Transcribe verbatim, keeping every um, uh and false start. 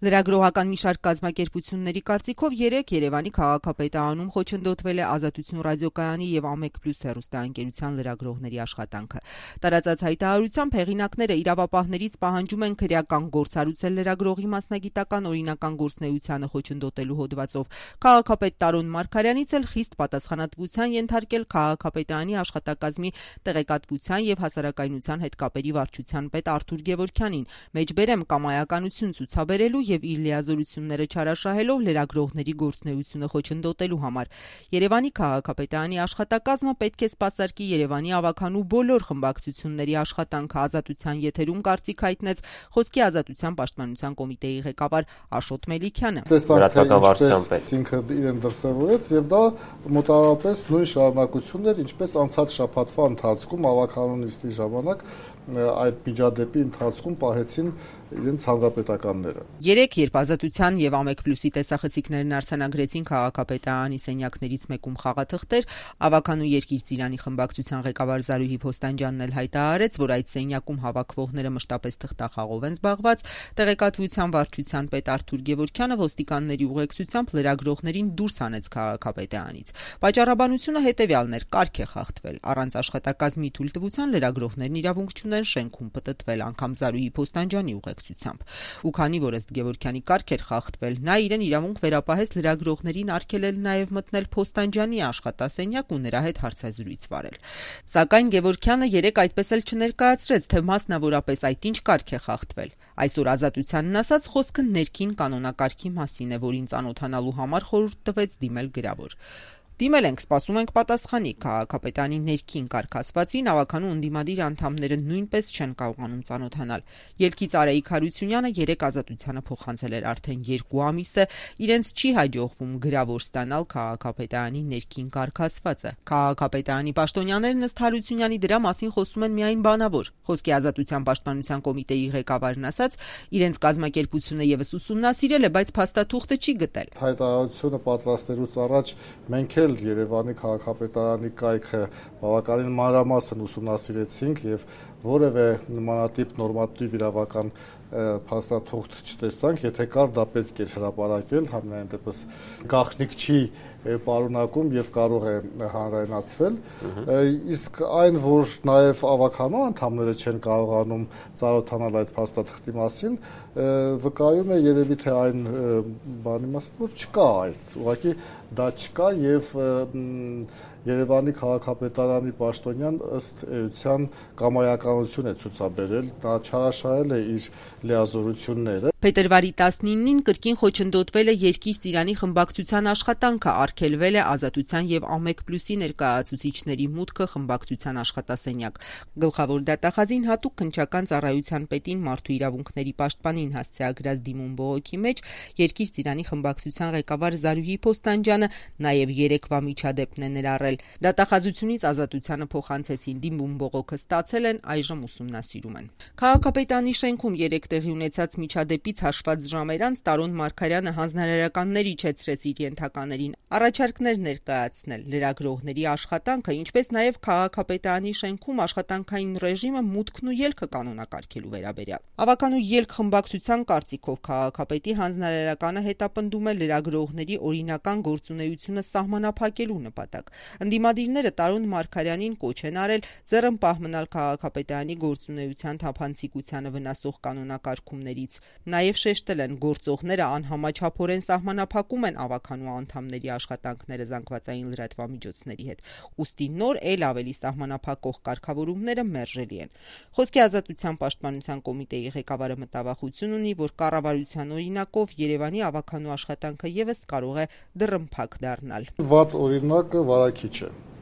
Լրագրողական մի շարք կազմակերպությունների կարծիքով երեկ Երևանի քաղաքապետարանում խոչընդոտվել է Ազատություն ռադիոկայանի եւ Ամեկ Պլյուս հեռուստաընկերության լրագրողների աշխատանքը։ Տարածած հայտարարությամբ հեղինակները իրավապահներից պահանջում են քրեական գործ հարուցել լրագրողի մասնագիտական օրինական գործունեությանը խոչընդոտելու հոդվածով։ Քաղաքապետ Տարոն Մարգարյանից էլ խիստ պատասխանատվության ենթարկել քաղաքապետարանի աշխատակազմի տեղեկատվության եւ հասարակայնության հետ կապերի վարչության պետ Արթուր Գևորգյանին, մեջբերեմ կամայականություն ցուցաբերելու եւ իր լիազորությունները չարաշահելով լրագրողների գործունեությունը խոչընդոտելու համար։ Երևանի քաղաքապետարանի աշխատակազմը պետք է սպասարկի Երևանի ավագանու բոլոր խմբակցությունների աշխատանքը, Ազատության եթերում կարծիք հայտնեց Խոսքի ազատության պաշտպանության կոմիտեի ղեկավար Աշոտ Մելիքյանը։ Տեսանք ինքը իրեն դրսևորեց եւ դա մոտավորապես նույն շարունակությունն էր, ինչպես անցած շաբաթվա ընթացքում ավագանու նիստի ժամանակ այդ միջադեպի ընթացքում պահեցին իրենց հանրապետականները։ Երեք երբ Ազատության եւ Ամեկ Պլյուսի տեսախցիկներն արձանագրեցին քաղաքապետարանի սենյակներից մեկում խաղաթղթեր, ավագանու Երկիր Ծիրանի խմբակցության ղեկավար Զարուհի Փոստանջյանն էլ հայտարարեց, որ այդ սենյակում հավաքվողները մշտապես թղթախաղով են զբաղված, տեղեկատվության վարչության պետ Արթուր Գևորգյանը ոստիկանների ուղեկցությամբ լրագրողներին դուրս հանեց քաղաքապետարանից։ Պատճառաբանությունը հետեւյալն էր՝ կարգ է խախտվել, առանց աշխատակազմի թույլտվության լրագրողներն իրավունք չունեն շենքում պտտվել, անգամ Զարուհի Փոստանջյանի ուղեկցությամբ։ Ու քանի որ ըստ Գևորգյանի կարգ էր խախտվել, նա իրեն իրավունք վերապահեց լրագրողներին արգելել նաև մտնել Փոստանջյանի աշխատասենյակ ու նրա հետ հարցազրույց վարել։ Սակայն Գևորգյանը երեք այդպես էլ չներկայացրեց, թե մասնավորապես այդ ինչ կարգ է խախտվել։ Այսօր Ազատությանն ասած խոսքը ներքին կանոնակարգի մասին է, որին ծանոթանալու համար խորհուրդ տվեց դիմել գրավոր։ Դիմել ենք, սպասում ենք պատասխանի։ Քաղաքապետարանի ներքին կարգասվածին ավագանու ընդդիմադիր անդամները նույնպես չեն կարողանում ծանոթանալ։ Ելքից Արայիկ Հարությունյանը երեք Ազատությանը փոխանցել էր արդեն երկու ամիս է, իրենց չի հաջողվում գրավոր ստանալ քաղաքապետարանի ներքին կարգասվածը։ Քաղաքապետարանի պաշտոնյաներն ըստ Հարությունյանի դրա մասին խոսում են միայն բանավոր։ Խոսքի ազատության պաշտպանության կոմիտեի ղեկավարն ասաց, իրենց կազմակերպությունը եւս ուսումնասիրել է, բայց փաստաթուղթը չի գտել։ Հայտարարությունը պատրաստելուց առաջ մենք Երևանի քաղաքապետարանի կայքը բավականին մանրամասն ուսումնասիրեցինք եւ որևէ նմանատիպ նորմատիվ իրավական փաստաթուղթ չտեսանք, եթե կար դա պետք է հրապարակել, համենայն դեպս գաղտնիք չի պարունակում եւ կարող է հանրայնացվել, իսկ այն, որ նաեւ ավագանու անդամները չեն կարողանում ծանոթանալ այդ փաստաթղթի մասին, վկայում է երևի թե այն բանի մասին, որ չկա այդ, ուղղակի դա չկա եւ Երևանի քաղաքապետարանի պաշտոնյան ըստ էության կամայականություն է ցուցաբերել, նա չարաշահել է իր լիազորությունները։ Փետրվարի տասնինին կրկին խոչընդոտվել է Երկիր Ծիրանի խմբակցության աշխատանքը, արգելվել է Ազատության եւ Ամեկ Պլյուսի ներկայացուցիչների մուտքը խմբակցության աշխատասենյակ։ Գլխավոր դատախազին հատուկ քննչական ծառայության պետին մարդու իրավունքների պաշտպանին հասցեագրած դիմում բողոքի մեջ Երկիր Ծիրանի խմբակցության ղեկավար Զարուհի Փոստանջյանը նաեւ երեկվա միջադեպն է ներառել։ Դատախազությունից Ազատությանը փոխանցեցին դիմում բողոքը ստացել են, այժմ ուսումնասիրում են։ Քաղաքապետարանի շենքում երեք տեղի ունեցած միջադեպից հաշված ժամեր անց Տարոն Մարգարյանը հանձնարարականներ իջեցրեց իր ենթականերին առաջարկներ ներկայացնել լրագրողների աշխատանքը, ինչպես նաև քաղաքապետարանի շենքում աշխատանքային ռեժիմը մուտքն ու ելքը կանոնակարգելու վերաբերյալ։ Ավագանու ելք խմբակցության կարծիքով քաղաքապետի հանձնարարականը հետապնդում է լրագրողների օրինական գործունեությունը սահմանափակելու նպատակ։ Ընդդիմադիրները Տարոն Մարգարյանին կոչ են արել ձեռնպահ մնալ քաղաքապետարանի գործունեության թափանցիկությանը վնասող կանոնակարգումներից։ Նաև շեշտել են, գործողները անհամաչափորեն սահմանափակում են ավագանու անդամների աշխատանքները զանգվածային լրատվամիջոցների հետ, ուստի նոր էլ ավելի սահմանափակող կարգավորումները մերժելի են։ Խոսքի ազատության պաշտպանության կոմիտեի ղեկավարը մտավախություն ունի, որ կառավարության օրինակով Երևանի ավագանու աշխատանքը եւս կարող է դռնփակ դառնալ։ Վատ օրինակը վարակիչ է։